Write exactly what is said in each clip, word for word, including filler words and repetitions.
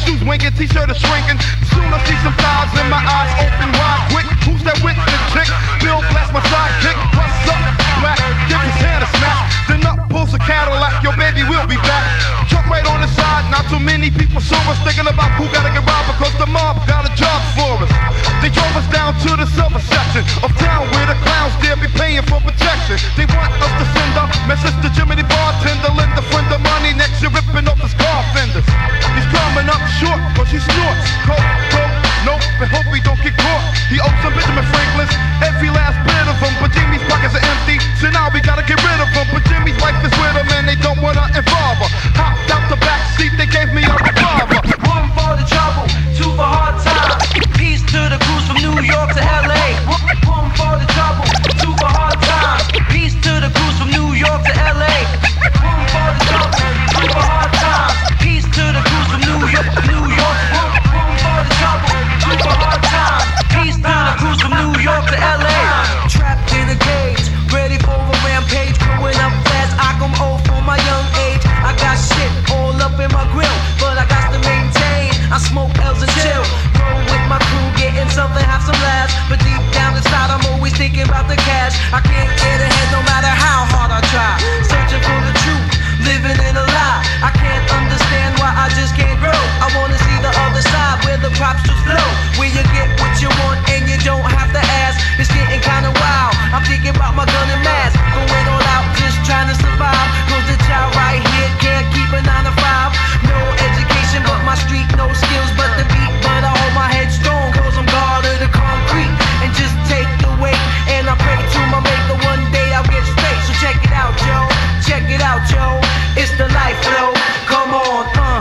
shoes winking, t-shirt is shrinking. Soon I see some thighs and my eyes open wide quick. Who's that with the chick? Bill blast my sidekick. What's up, black? Give his hand a smack. Then up pulls a Cadillac, your baby will be back. Truck right on the side, not too many people saw us. Thinking about who gotta get robbed because the mob got a job for us. They drove us down to the silver section of town where the clowns dare be paying for protection. They want us to send a message to Jimmy the bartender, lend a friend of money, next you're ripping off his car fenders. He's coming up short cause he snorts coke, coke, nope, and hope he don't get caught. He owes some Benjamin Franklin's, every last bit of them, but Jimmy's pockets are empty, so now we gotta get rid of him. But Jimmy's wife is with him and they don't wanna involve her. Hopped out the back seat, they gave me a revolver. One for the trouble, two for hard times. Peace to the crews from New York to L A. One for the trouble, two for hard times. Peace to the crews from New York to L A. One for the trouble, two for hard times. Peace to the crews from New York, New York. One for the trouble, two for hard times. Peace to the crews from New York to L A. Trapped in a cage, ready for a rampage. Growing up fast, I come old for my young age. I got shit all up in my grill, but I got to maintain. I smoke L's and chill. Roll with my crew, getting something, have some laughs. But deep down inside, I'm always thinking about the cash. I can't get ahead no matter how hard I try. Searching for the truth, living in a lie. I can't understand why I just can't grow. I wanna see the other side where the props just flow. Where you get what you want and you don't have to ask. It's getting kinda wild. I'm thinking about my gun and mask. Going all out, just trying to survive. Cause the child right here can't keep a nine to five. No education, but my street, no skills, but the beat. But I hold my head strong, cause I'm God of the concrete. And just take the weight, and I pray to my maker one day I'll get straight. So check it out, yo, check it out, yo. It's the life flow, come on, uh.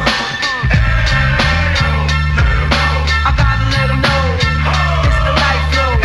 I gotta let 'em know, it's the life flow.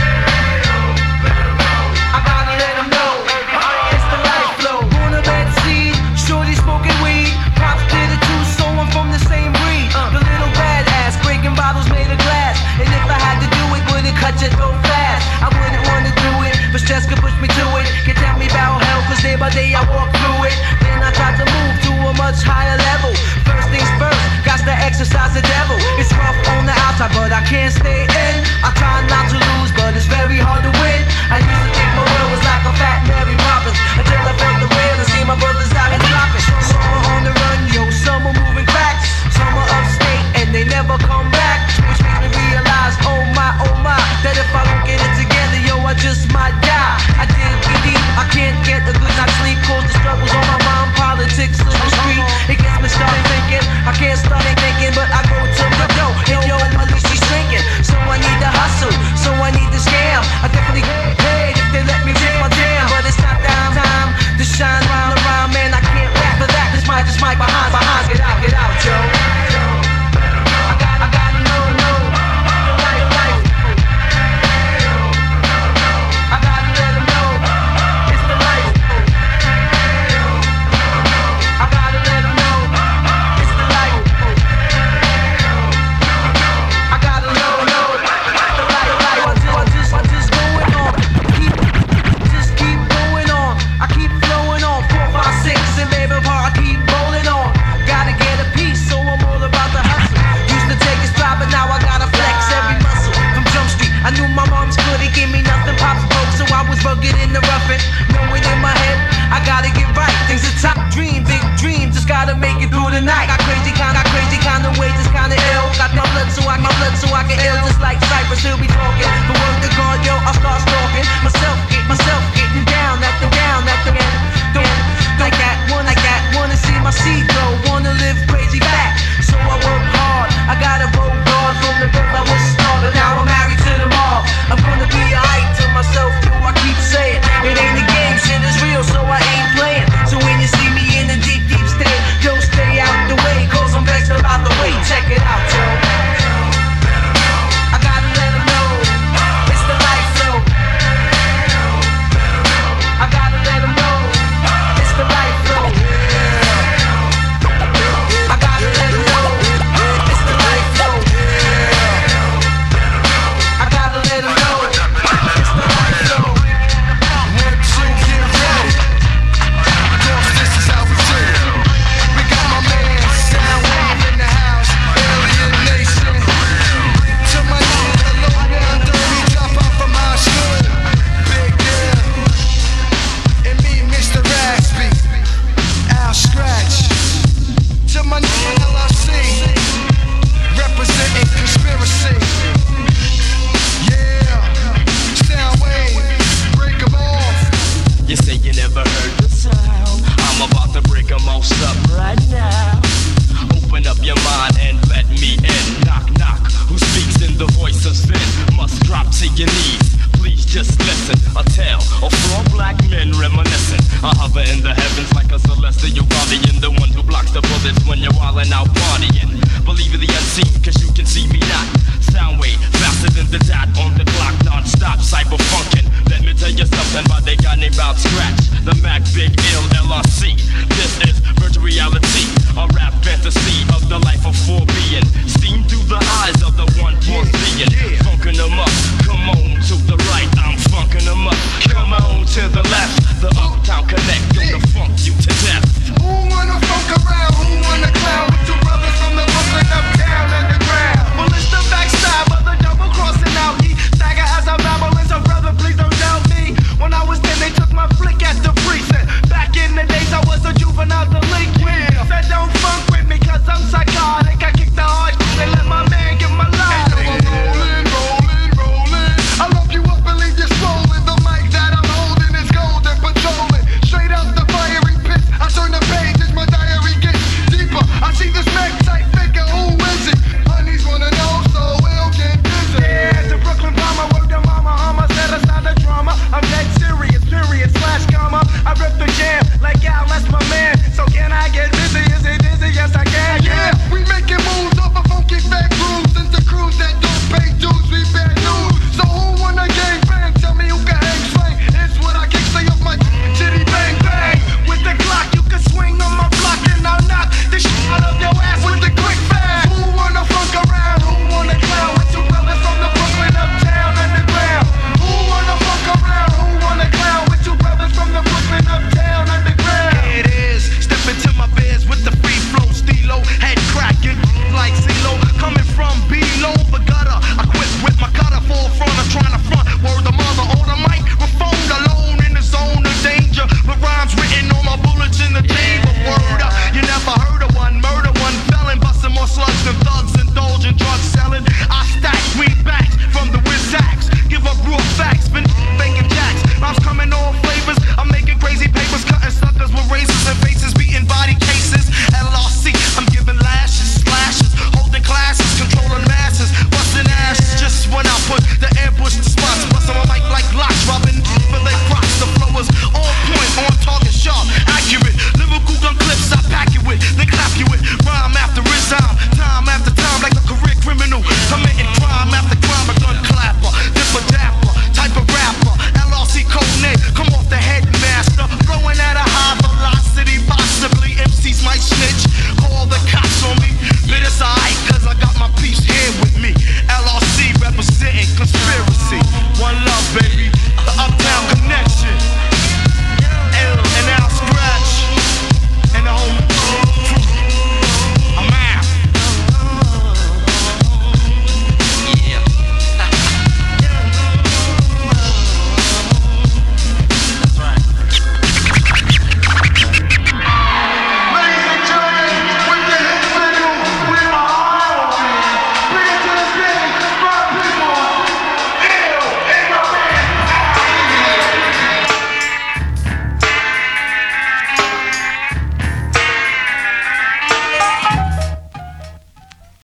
I gotta let 'em know, it's the life flow. Born a bad seed, shorty smoking weed. Pops did it too, so I'm from the same breed. The little badass, breaking bottles made of glass. And if I had to do it, wouldn't cut you so fast. I wouldn't wanna do it, but stress could push me to it. Can tell me about hell, cause day by day I walk through it. Then I try to move to a much higher level. First things first, got to exercise the devil. It's rough on the outside, but I can't stay in. I try not to lose, but it's very hard to win. I used to think my world was like a fat Mary Poppins, until I felt the rail and see my brothers out and dropping. Some are on the run, yo, some are moving cracks. Some are upstate and they never come back. Which makes me realize, oh my, oh my, that if I don't get it together, yo, I just might die. I did it, I can't get a good night's sleep, cause the struggles on my mind, politics in the street. It gets me started thinking, I can't start thinking, but I go to the door. And yo, my list is shrinking. So hover in the heavens like a celestial guardian, the one who blocks the bullets when you're wildin' out partying. Believe in the unseen, cause you can see me not. Sound wave, faster than the dot on the clock, non-stop, cyber funkin'. Let me tell you something about they got named out Scratch, the Mac Big Ill L R C. This is virtual reality, a rap fantasy of the life of four being, seen through the eyes of the one foreseeing. Funkin' them up, come on to the